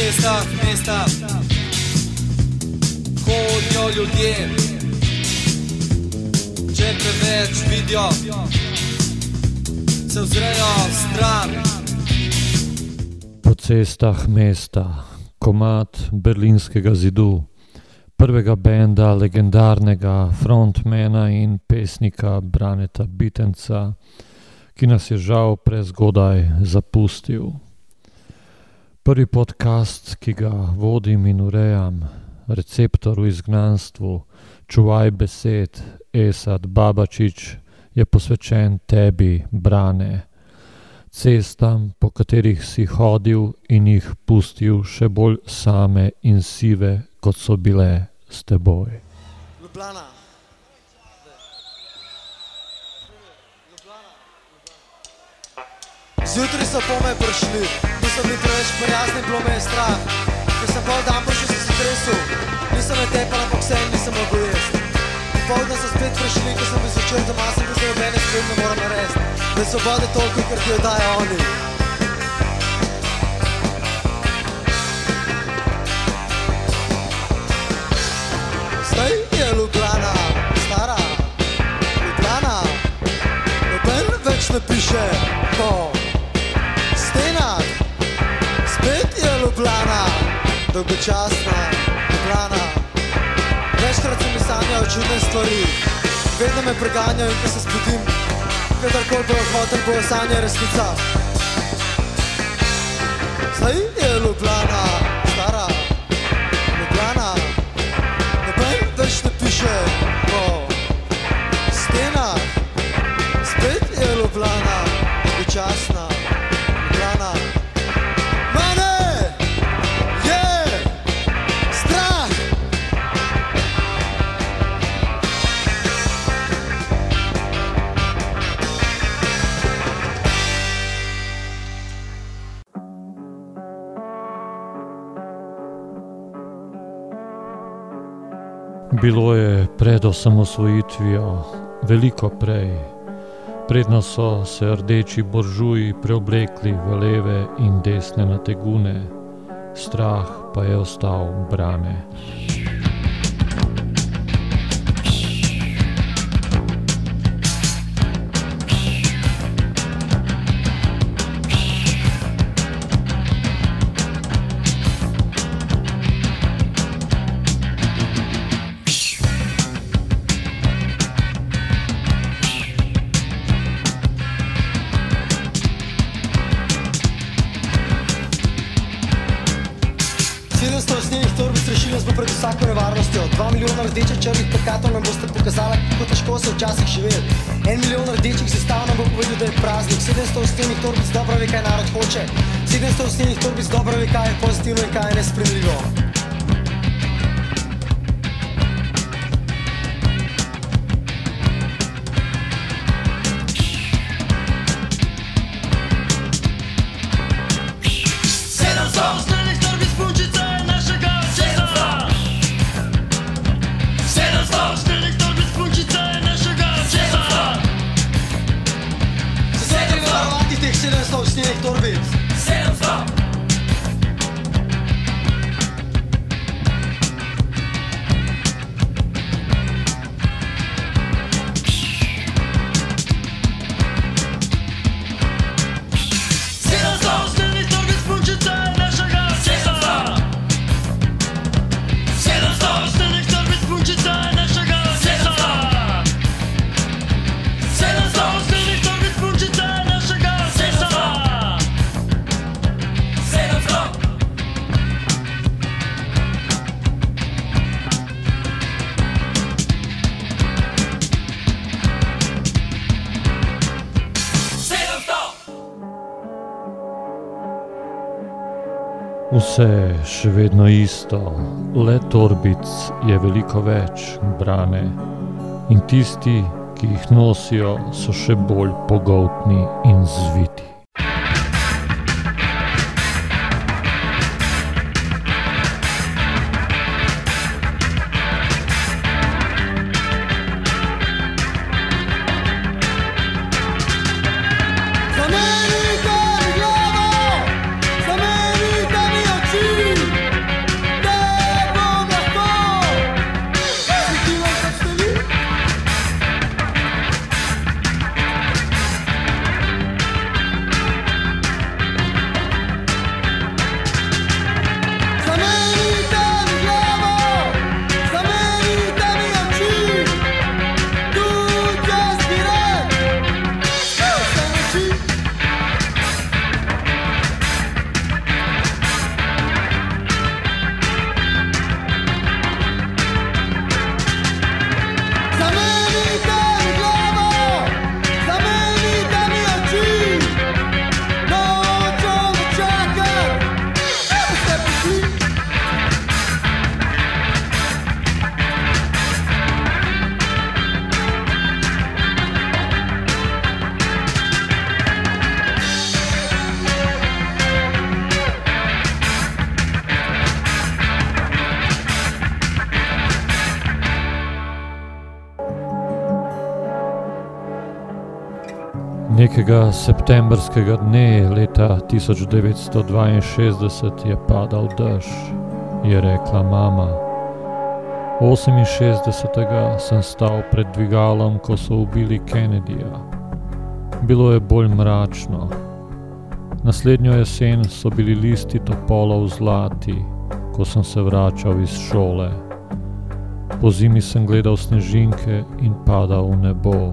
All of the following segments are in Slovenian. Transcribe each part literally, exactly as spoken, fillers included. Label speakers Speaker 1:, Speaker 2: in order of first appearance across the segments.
Speaker 1: cestah mesta hodijo ljudje, če preveč vidijo, se ozrejo stran.
Speaker 2: Po cestah mesta, komad Berlinskega zidu, prvega benda legendarnega frontmana in pesnika Braneta Bitenca, ki nas je žal prezgodaj zapustil. Prvi podcast, ki ga vodim in urejam, Receptor v izgnanstvu, Čuvaj besed, Esad Babačič, je posvečen tebi, Brane, cestam, po katerih si hodil in jih pustil še bolj same in sive, kot so bile s teboj.
Speaker 3: Ljubljana. Zjutraj so po me prišli, niso bili preveč prijazni, bilo me je strah. Ko sem pol dan prišel, sem se tresil, nisem me tepal, ampak vse in nisem mogel jesti. Popoldne so spet prišli, ko sem bil zvečer doma, sem bil zelo mene spet ne moram narediti. Da so vode toliko, ker ti jo dajo oni. Zdaj je Ljubljana, stara Ljubljana, noben več ne piše po stenah. Spet je Ljubljana, dolgočasna Ljubljana. Večkrat se mi sanjajo čudne stvari, vedno me preganjajo in ko se zbudim, kadarkoli bo hotel, bo sanja resnica. Zdaj je Ljubljana, stara Ljubljana, noben več ne piše po stenah. Spet je Ljubljana, dolgočasna Ljubljana. Mene je strah.
Speaker 2: Bilo je pred osamosvojitvijo, veliko prej, predno so se rdeči buržuji preoblekli v leve in desne nategune, strah pa je ostal Brane.
Speaker 3: Dva milijona rdečih črnih plakatov nam boste pokazala, kako težko se včasih živeti. En milijon rdečih zastav nam bo povedal, da je praznik. sedemsto usnjenih torbic dobro ve, kaj narod hoče. sedemsto usnjenih torbic dobro ve, kaj je pozitivno in kaj je nespremljivo. Vse je še vedno isto, le torbic je veliko več, Brane, in tisti, ki jih nosijo, so še bolj pogoltni in zviti. Amerika, glavo! Amerika mi oči!
Speaker 2: Nekega septembrskega dne leta tisoč devetsto dvainšestdeset je padal dež, je rekla mama. oseminšestdesetega sem stal pred dvigalom, ko so ubili Kennedyja. Bilo je bolj mračno. Naslednjo jesen so bili listi topolov zlati, ko sem se vračal iz šole. Po zimi sem gledal snežinke in padal v nebo.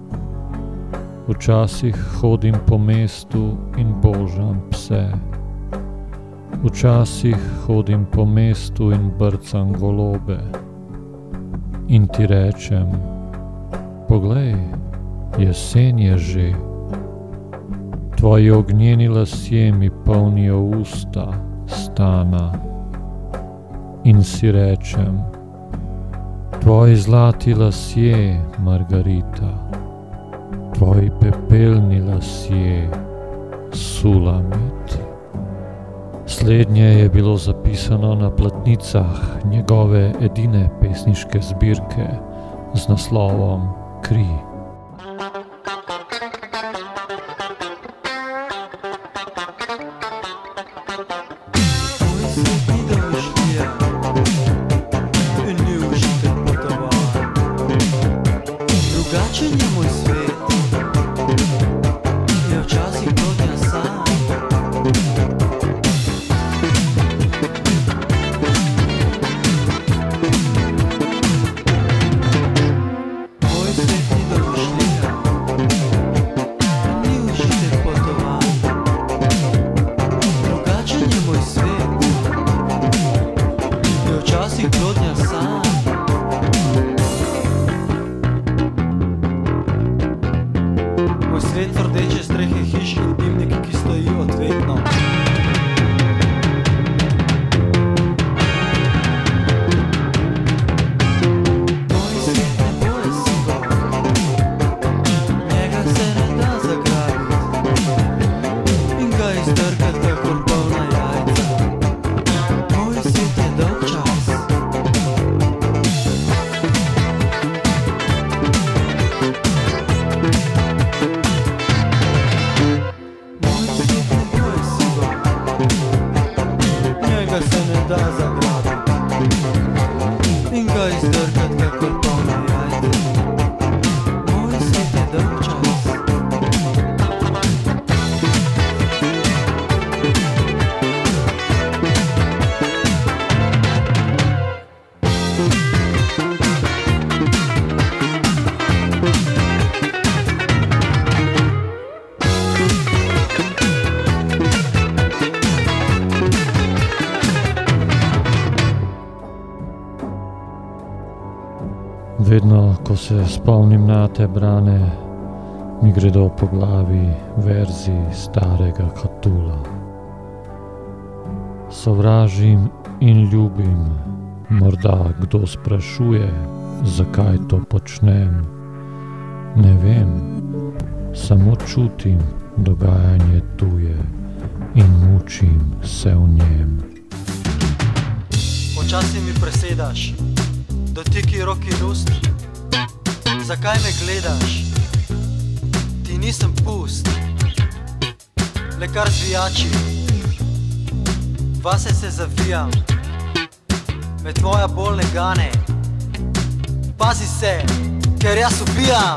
Speaker 2: Včasih hodim po mestu in božam pse. Včasih hodim po mestu in brcam golobe. In ti rečem, poglej, jesen je že. Tvoji ognjeni lasje mi polnijo usta, stana. In si rečem, tvoji zlati lasje, Margarita. Tvoji pepelni lasje, Sulamit. Slednje je bilo zapisano na platnicah njegove edine pesniške zbirke z naslovom Kri. Vedno, ko se spomnim na te brane, mi gredo po glavi verzi starega Katula. Sovražim in ljubim, morda kdo sprašuje, zakaj to počnem. Ne vem, samo čutim dogajanje tuje in mučim se v njem.
Speaker 3: Počasi mi presedaš, dotiki roki in ust. Zakaj me gledaš? Ti nisem pust, le kar zvijači. Vase se zavijam, med tvoja bolne gane. Pazi se, ker jaz ubijam.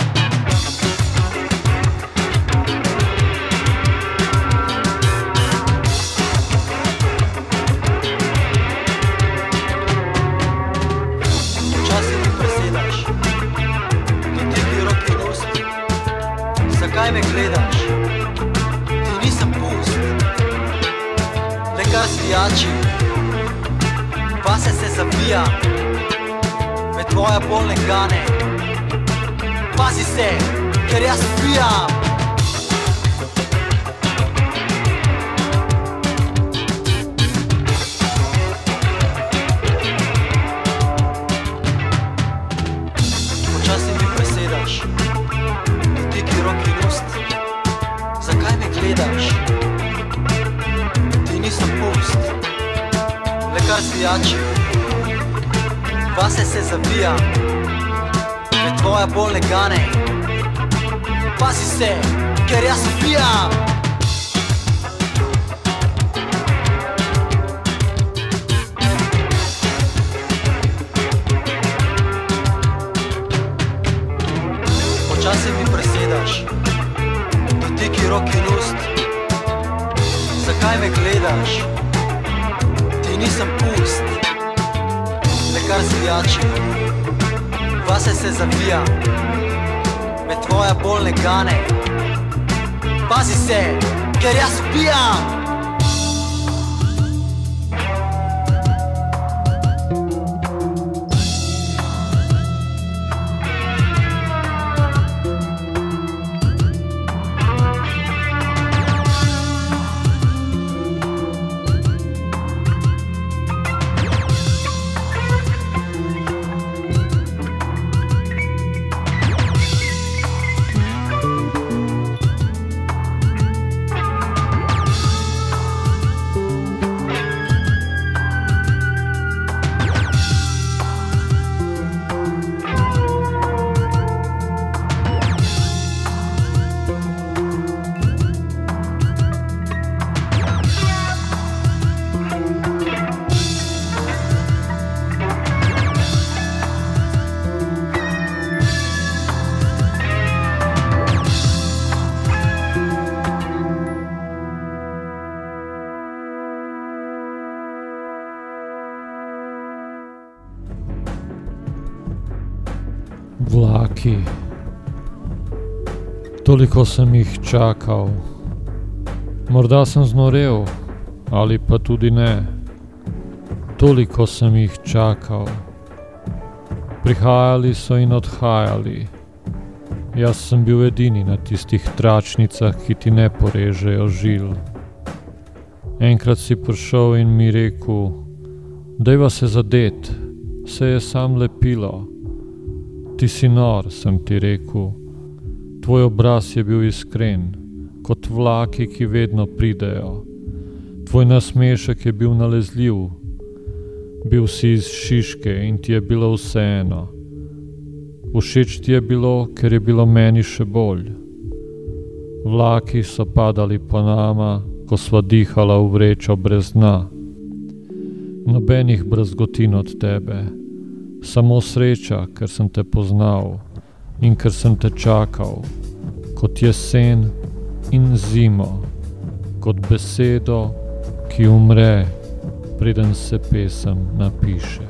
Speaker 3: Zakaj me gledaš? Ti nisem pust, le kar zvijači. Vase se zavija, med tvoja bolne gane. Pazi se, ker jaz ubijam. Počasi mi presedaš, dotiki roki in ust. Zakaj me gledaš? Ti nisem pust, le kar zvijači. Vase se zavija, med tvoja bolne gane. Pazi se, ker jaz upijam. Počasi mi presedaš, dotiki rok in ust. Zakaj me gledaš? Ti nisem pust, le kar zvijači. Vase se zavijam, med tvoje bolne gane. Pazi se, ker jaz upijam.
Speaker 2: Vlaki. Toliko sem jih čakal. Morda sem znorel, ali pa tudi ne. Toliko sem jih čakal. Prihajali so in odhajali. Jaz sem bil edini na tistih tračnicah, ki ti ne porežejo žil. Enkrat si prišel in mi rekel, dajva se zadet, se je sam lepilo. Ti si nor, sem ti rekel. Tvoj obraz je bil iskren, kot vlaki, ki vedno pridejo. Tvoj nasmešek je bil nalezljiv. Bil si iz Šiške in ti je bilo vseeno. Všeč ti je bilo, ker je bilo meni še bolj. Vlaki so padali po nama, ko sva dihala v vrečo brez dna. Nobenih brazgotin od tebe. Samo sreča, ker sem te poznal in ker sem te čakal, kot jesen in zimo, kot besedo, ki umre, preden se pesem napiše.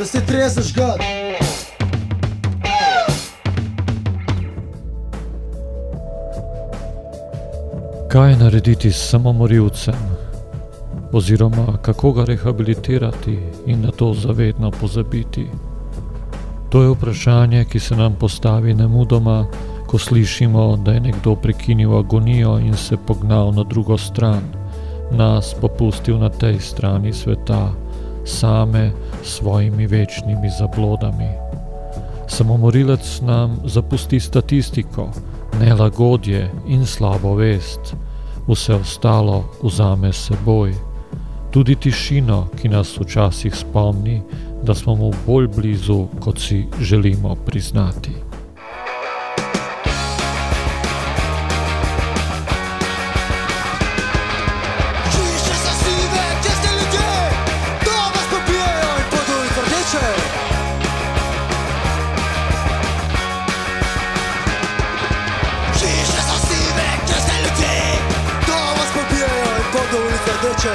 Speaker 3: da se treba zažgati.
Speaker 2: Kaj narediti s samomorilcem? Oziroma, kako ga rehabilitirati in na to zavedno pozabiti? To je vprašanje, ki se nam postavi nemudoma, ko slišimo, da je nekdo prekinil agonijo in se pognal na drugo stran, nas pa pustil na tej strani sveta, same s svojimi večnimi zablodami. Samomorilec nam zapusti statistiko, nelagodje in slabo vest, vse ostalo vzame s seboj. Tudi tišino, ki nas včasih spomni, da smo mu bolj blizu, kot si želimo priznati.
Speaker 3: Hiše so sive, kje ste ljudje? To vas pobijajo in pod ulico rdeče. Hiše so sive, kje ste ljudje? To vas pobijajo in pod ulico rdeče.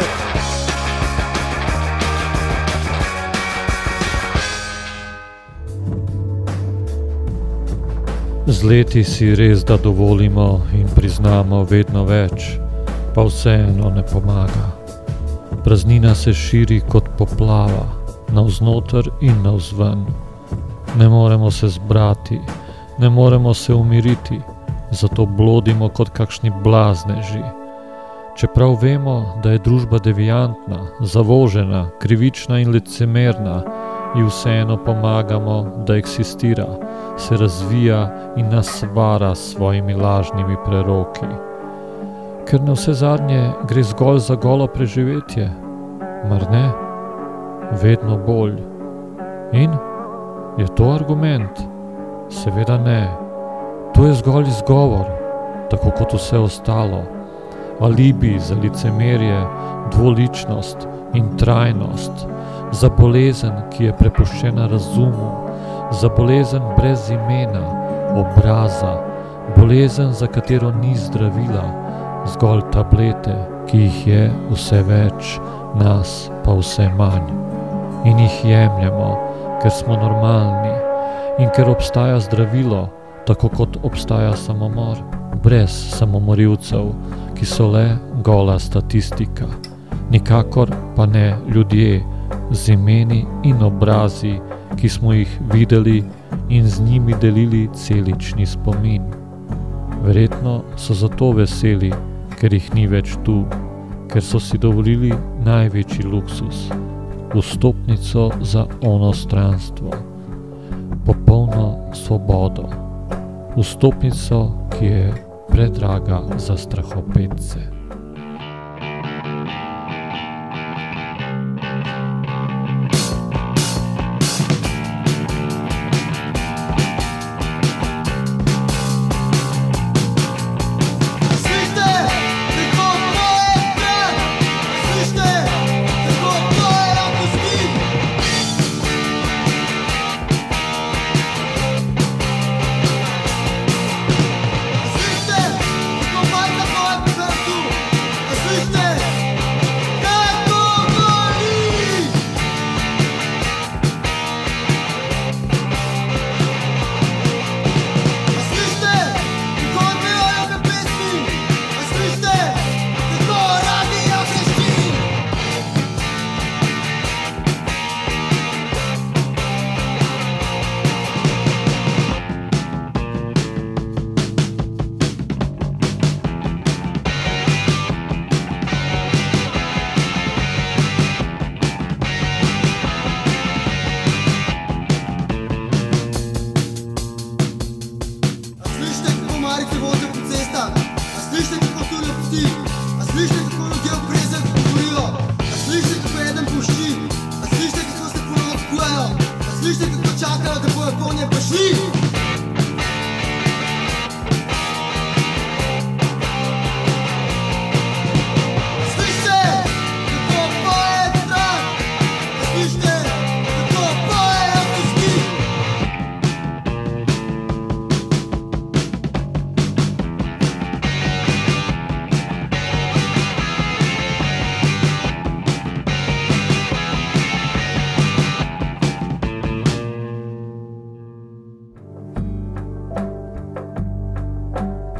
Speaker 2: Z leti si res da dovolimo in priznamo vedno več, pa vseeno ne pomaga. Praznina se širi kot poplava, navznoter in navzven. Ne moremo se zbrati, ne moremo se umiriti, zato blodimo kot kakšni blazneži. Čeprav vemo, da je družba deviantna, zavožena, krivična in licemerna, ji vseeno pomagamo, da eksistira, se razvija in nas vara s svojimi lažnimi preroki. Ker na vse zadnje gre zgolj za golo preživetje, mar ne? Vedno bolj. In? Je to argument? Seveda ne. To je zgolj izgovor, tako kot vse ostalo. Alibi za licemerje, dvoličnost in trajnost, za bolezen, ki je prepuščena razumu, za bolezen brez imena, obraza, bolezen, za katero ni zdravila, zgolj tablete, ki jih je vse več, nas pa vse manj. In jih jemljemo, ker smo normalni in ker obstaja zdravilo, tako kot obstaja samomor, brez samomorilcev, ki so le gola statistika, nikakor pa ne ljudje z imeni in obrazi, ki smo jih videli in z njimi delili celični spomin. Verjetno so zato veseli, ker jih ni več tu, ker so si dovolili največji luksus, vstopnico za onostranstvo, popolno svobodo, vstopnico, ki je predraga za strahopetce.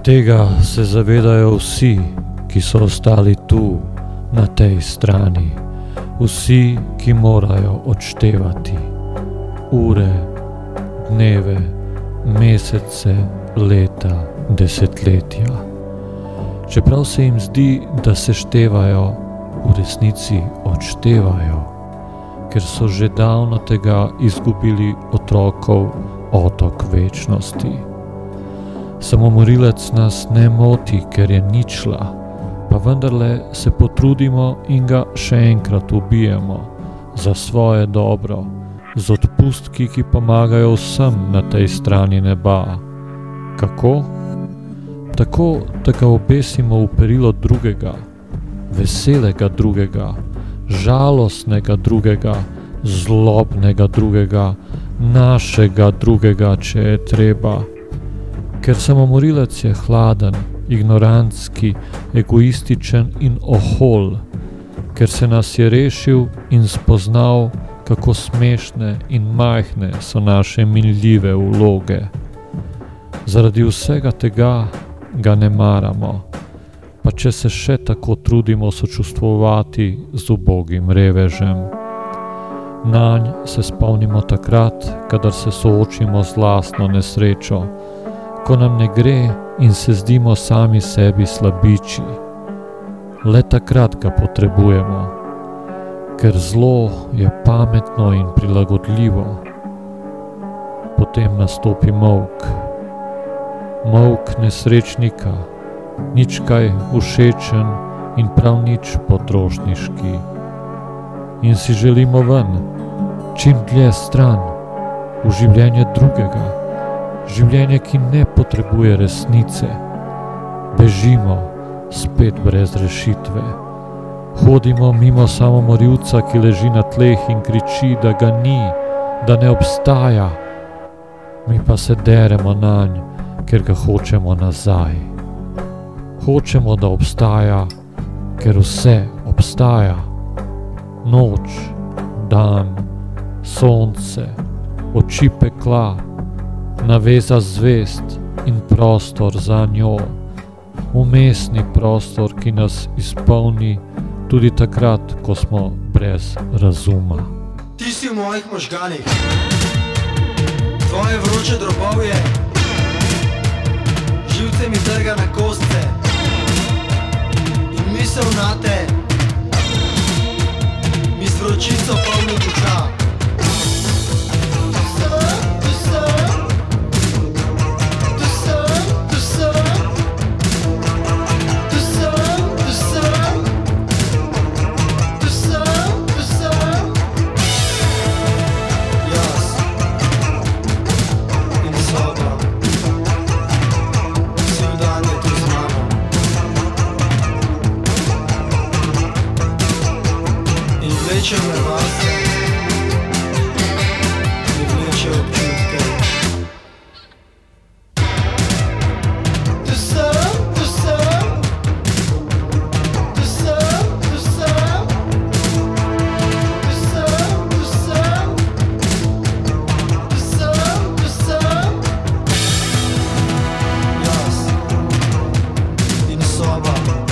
Speaker 2: Tega se zavedajo vsi, ki so ostali tu, na tej strani. Vsi, ki morajo odštevati ure, dneve, mesece, leta, desetletja. Čeprav se jim zdi, da se števajo, v resnici odštevajo, ker so že davno tega izgubili otrokov otok večnosti. Samomorilec nas ne moti, ker je ničla, pa vendarle se potrudimo in ga še enkrat ubijemo za svoje dobro, z odpustki, ki pomagajo vsem na tej strani neba. Kako? Tako, da ga obesimo v perilo drugega, veselega drugega, žalostnega drugega, zlobnega drugega, našega drugega, če je treba. Ker samomorilec je hladen, ignorantski, egoističen in ohol, ker se nas je rešil in spoznal, kako smešne in majhne so naše minljive vloge. Zaradi vsega tega ga ne maramo, pa če se še tako trudimo sočustvovati z ubogim revežem. Nanj se spomnimo takrat, kadar se soočimo z lastno nesrečo, ko nam ne gre in se zdimo sami sebi slabiči. Le takrat ga potrebujemo, ker zlo je pametno in prilagodljivo. Potem nastopi molk. Molk nesrečnika, nič kaj všečen in prav nič potrošniški. In si želimo ven, čim dlje stran, v življenje drugega, življenje, ki ne potrebuje resnice. Bežimo, spet brez rešitve. Hodimo mimo samomorilca, ki leži na tleh in kriči, da ga ni, da ne obstaja. Mi pa se deremo nanj, ker ga hočemo nazaj. Hočemo, da obstaja, ker vse obstaja. Noč, dan, sonce, oči pekla, naveza zvest in prostor za njo. Umestni prostor, ki nas izpolni tudi takrat, ko smo brez razuma.
Speaker 3: Ti si v mojih možganih, tvoje vroče drobovje, živce mi trga na kostce in misel nate mi s vročico polni duša. Vleče me vase in vleče občutke. Tu sem, tu sem, tu sem, tu sem, tu sem, tu sem, tu sem, tu sem. Jaz in soba,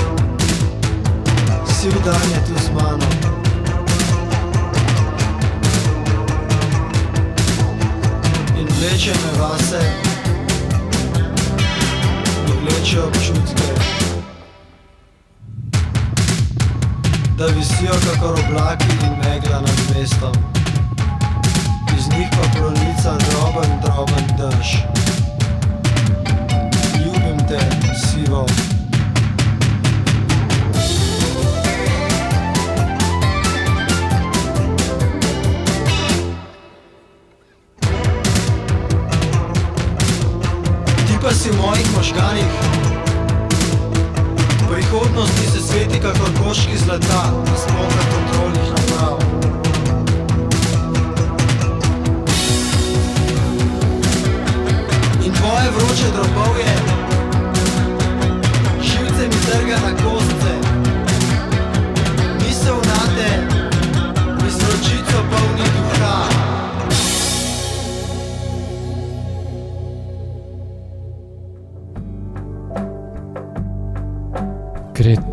Speaker 3: siv dan je tu z mano. Vleče me vase in vleče občutke, da visijo kakor oblaki in megla nad mestom, iz njih pa pronica droben, droben dež. Ljubim te, sivo. Pa si v mojih možganih, v prihodnosti se sveti kakor koški zlata, spomna kontrolnih naprav. In tvoje vroče drobovje, živce mi trga na kostce, misel nate mi s vročico polni duša.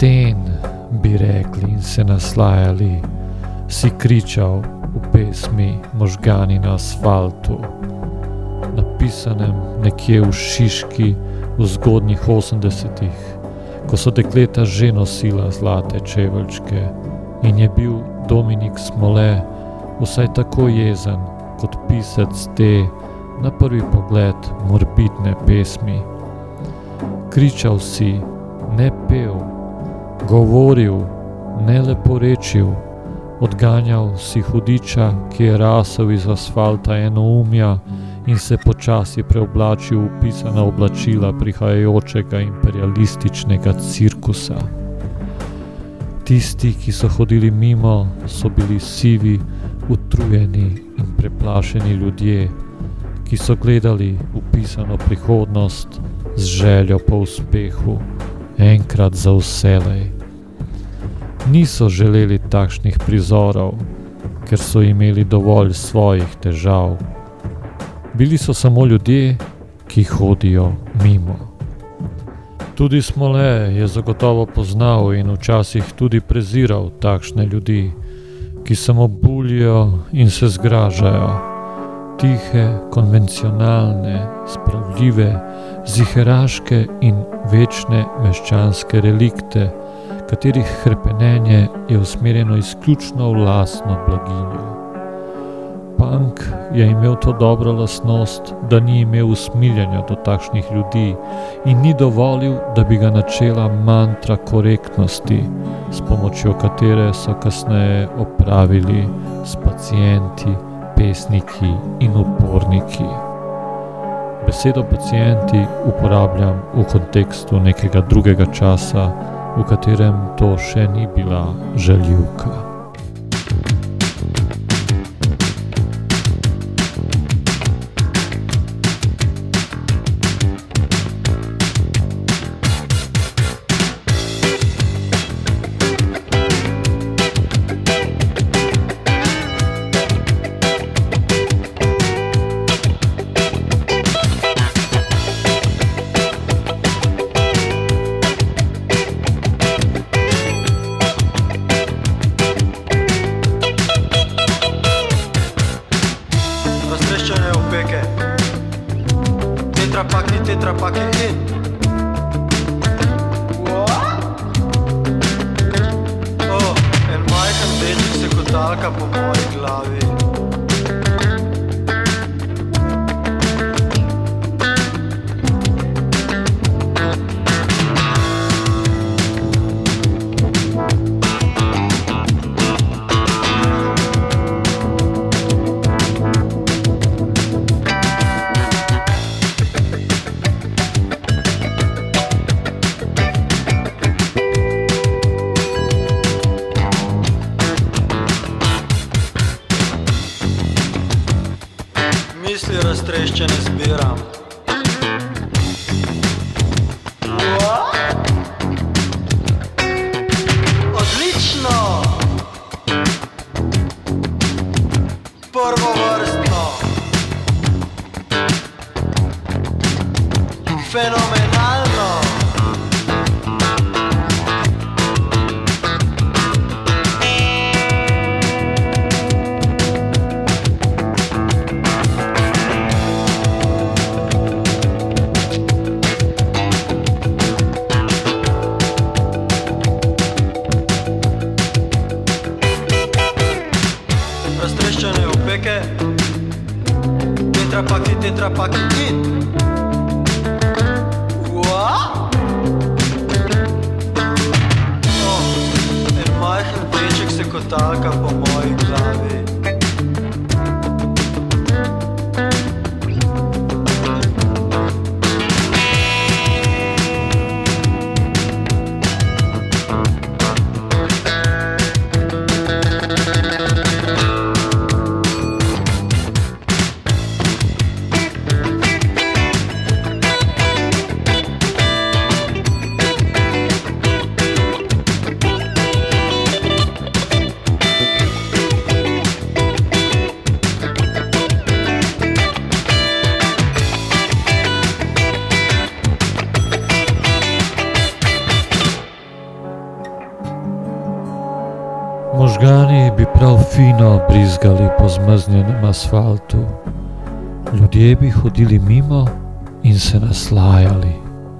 Speaker 2: sten, bi rekli in se naslajali, si kričal v pesmi Možgani na asfaltu, napisanem nekje v Šiški v zgodnjih osemdesetih, ko so dekleta že nosila zlate čeveljčke in je bil Dominik Smole vsaj tako jezen kot pisec te, na prvi pogled, morbidne pesmi. Kričal si, ne pel, govoril, ne leporečil, odganjal si hudiča, ki je rasel iz asfalta enoumja in se počasi preoblačil v pisana oblačila prihajajočega imperialističnega cirkusa. Tisti, ki so hodili mimo, so bili sivi, utrujeni in preplašeni ljudje, ki so gledali v pisano prihodnost z željo po uspehu, enkrat za vselej. Niso želeli takšnih prizorov, ker so imeli dovolj svojih težav. Bili so samo ljudje, ki hodijo mimo. Tudi Smole je zagotovo poznal in včasih tudi preziral takšne ljudi, ki samo buljijo in se zgražajo. Tihe, konvencionalne, spravljive, ziheraške in večne meščanske relikte, katerih hrepenenje je usmerjeno izključno v lastno blaginjo. Punk je imel to dobro lastnost, da ni imel usmiljanja do takšnih ljudi in ni dovolil, da bi ga načela mantra korektnosti, s pomočjo katere so kasneje opravili s pacienti, pesniki in uporniki. Besedo pacienti uporabljam v kontekstu nekega drugega časa, v katerem to še ni bila žaljivka.
Speaker 3: Misli raztreščene zbiram. Odlično! Prvovrstno! Fenomenalno! Tetrapaki, tetrapaki in Ua? Oh, en majhen deček se kotalka po moji glavi.
Speaker 2: Možgani bi prav fino brizgali po zmrznjenem asfaltu. Ljudje bi hodili mimo in se naslajali.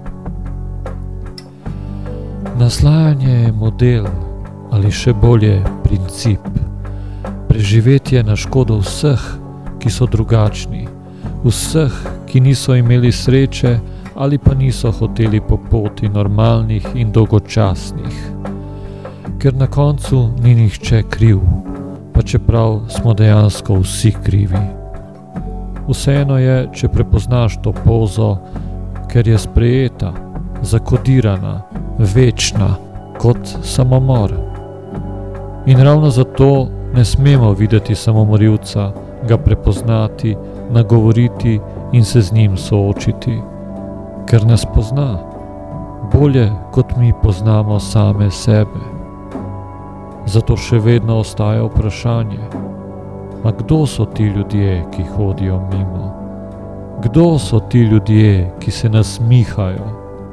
Speaker 2: Naslajanje je model, ali še bolje princip. Preživetje na škodo vseh, ki so drugačni, vseh, ki niso imeli sreče ali pa niso hoteli po poti normalnih in dolgočasnih. Ker na koncu ni nihče kriv, pa čeprav smo dejansko vsi krivi. Vseeno je, če prepoznaš to pozo, ker je sprejeta, zakodirana, večna, kot samomor. In ravno zato ne smemo videti samomorilca, ga prepoznati, nagovoriti in se z njim soočiti, ker nas pozna, bolje kot mi poznamo same sebe. Zato še vedno ostaja vprašanje, a kdo so ti ljudje, ki hodijo mimo? Kdo so ti ljudje, ki se nasmihajo?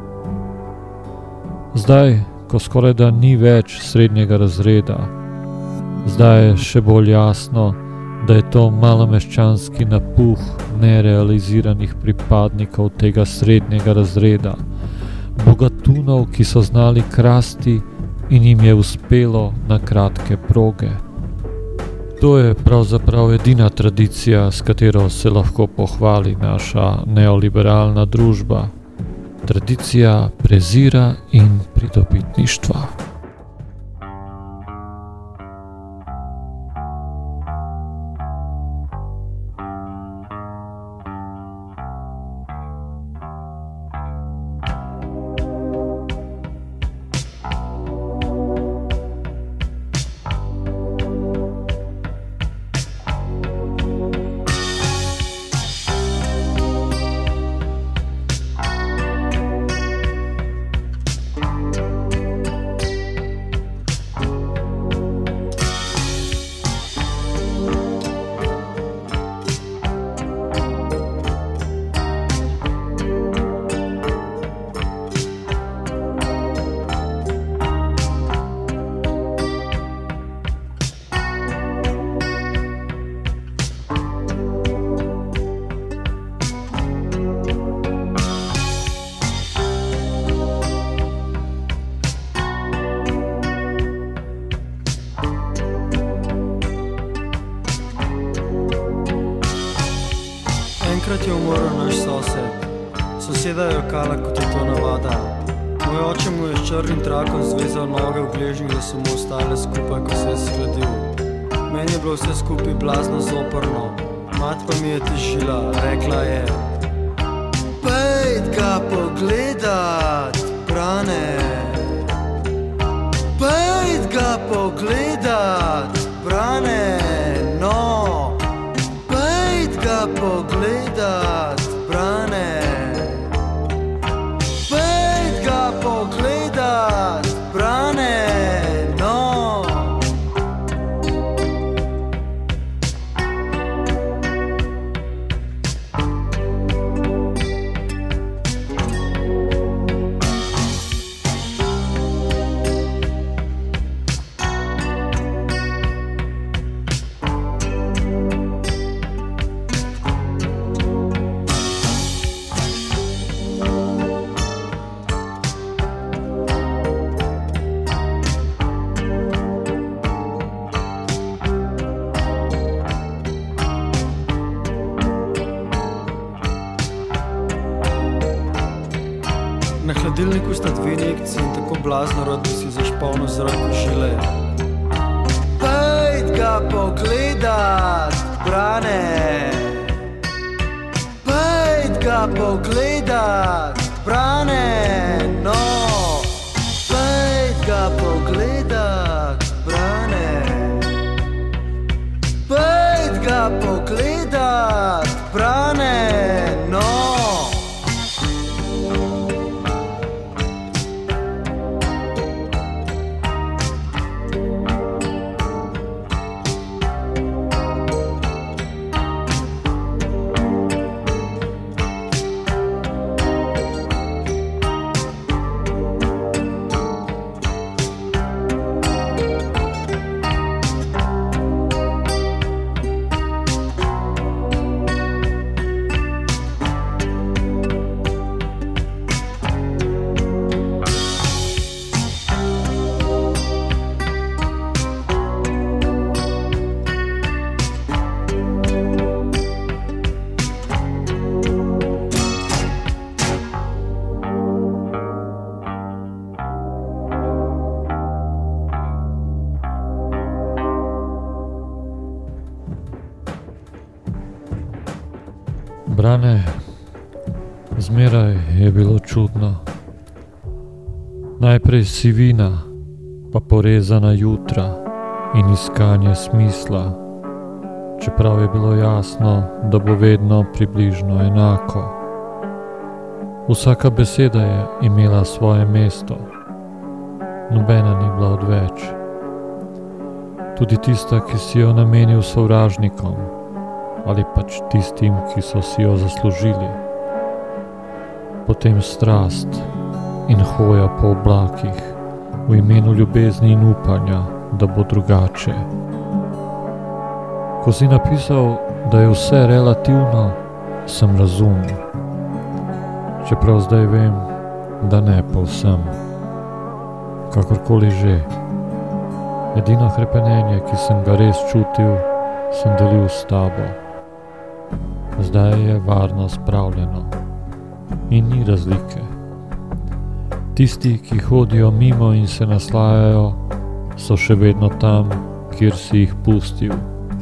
Speaker 2: Zdaj, ko skoraj da ni več srednjega razreda, zdaj je še bolj jasno, da je to malomeščanski napuh nerealiziranih pripadnikov tega srednjega razreda, bogatunov, ki so znali krasti in jim je uspelo na kratke proge. To je pravzaprav edina tradicija, s katero se lahko pohvali naša neoliberalna družba. Tradicija prezira in pridobitništva.
Speaker 3: Enkrat je umrl naš sosed, soseda je jokala, kot je to navada. Moj oče mu je s črnim trakom zvezal noge v gležnjih, da so mu ostale skupaj, ko se je shladil. Meni je bilo vse skupaj blazno zoprno, mat pa mi je težila, rekla je: Pejd ga pogledat, Brane, pejd ga pogledat, Brane, no, pejd ga pogledat, Brane, pejd ga pogledat, Brane, no. Na hladilniku sta dve injekciji in tako blazno rad bi si zašpolno zrak v žile. Pejd ga pogledat, Brane, pejd ga pogledat, Brane, no, pejd ga pogledat, Brane, pejd ga pogledat, Brane, no.
Speaker 2: Brane, zmeraj je bilo čudno. Najprej sivina, pa porezana jutra in iskanje smisla, čeprav je bilo jasno, da bo vedno približno enako. Vsaka beseda je imela svoje mesto, nobena ni bila odveč. Tudi tista, ki si jo namenil sovražnikom, ali pač tistim, ki so si jo zaslužili. Potem strast in hoja po oblakih, v imenu ljubezni in upanja, da bo drugače. Ko si napisal, da je vse relativno, sem razumel. Čeprav zdaj vem, da ne povsem. Kakorkoli že. Edino hrepenenje, ki sem ga res čutil, sem delil s tabo. Zdaj je varno spravljeno. In ni razlike. Tisti, ki hodijo mimo in se naslajajo, so še vedno tam, kjer si jih pustil.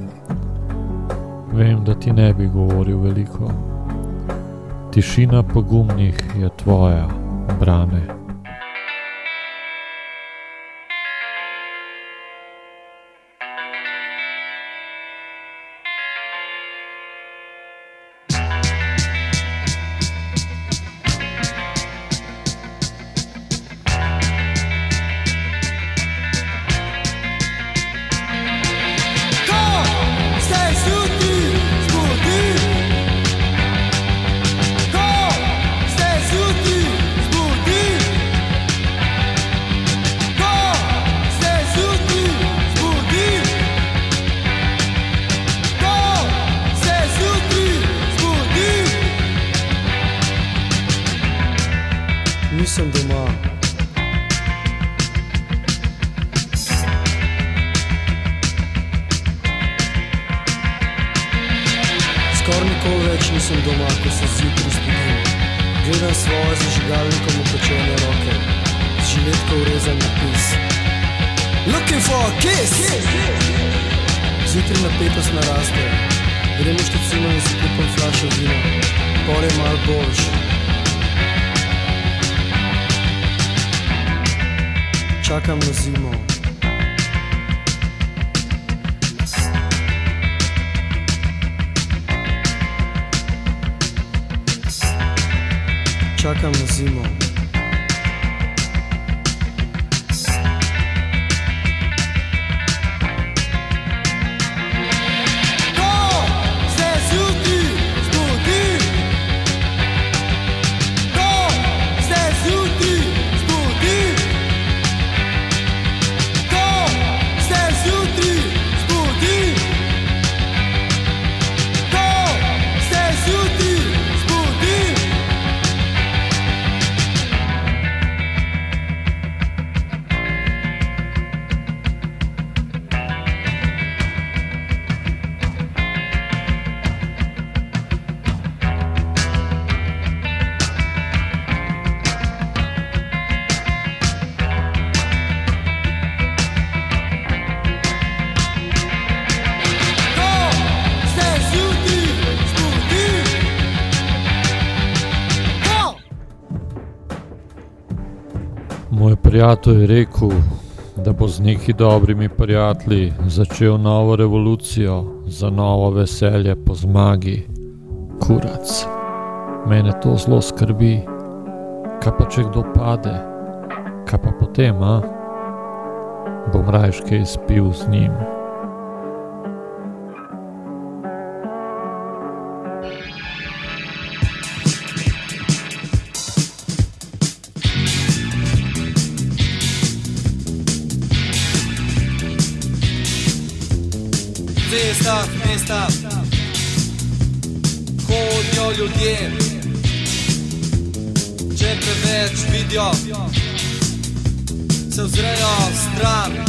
Speaker 2: Vem, da ti ne bi govoril veliko. Tišina pogumnih je tvoja, Brane.
Speaker 3: Nisem doma. Skoraj nikoli več nisem doma, ko se zjutraj zbudim. Gledam svoje zažigalnikom upečene roke, z žiletko urezan napis Looking for a kiss! Zjutraj napetost naraste. Gremo v štacino in si kupam flašo vina. Pol je malo boljš. Čakam na zimo. Čakam na zimo.
Speaker 2: Moj prijatelj je rekel, da bo z neki dobrimi prijatelji začel novo revolucijo za novo veselje po zmagi. Kurac, mene to zelo skrbi. Kaj pa če kdo pade? Kaj pa potem, a? Bom rajš kaj spil z njim.
Speaker 1: Cesta, mesta, hodijo ljudje, če preveč vidijo, se ozrejo stran.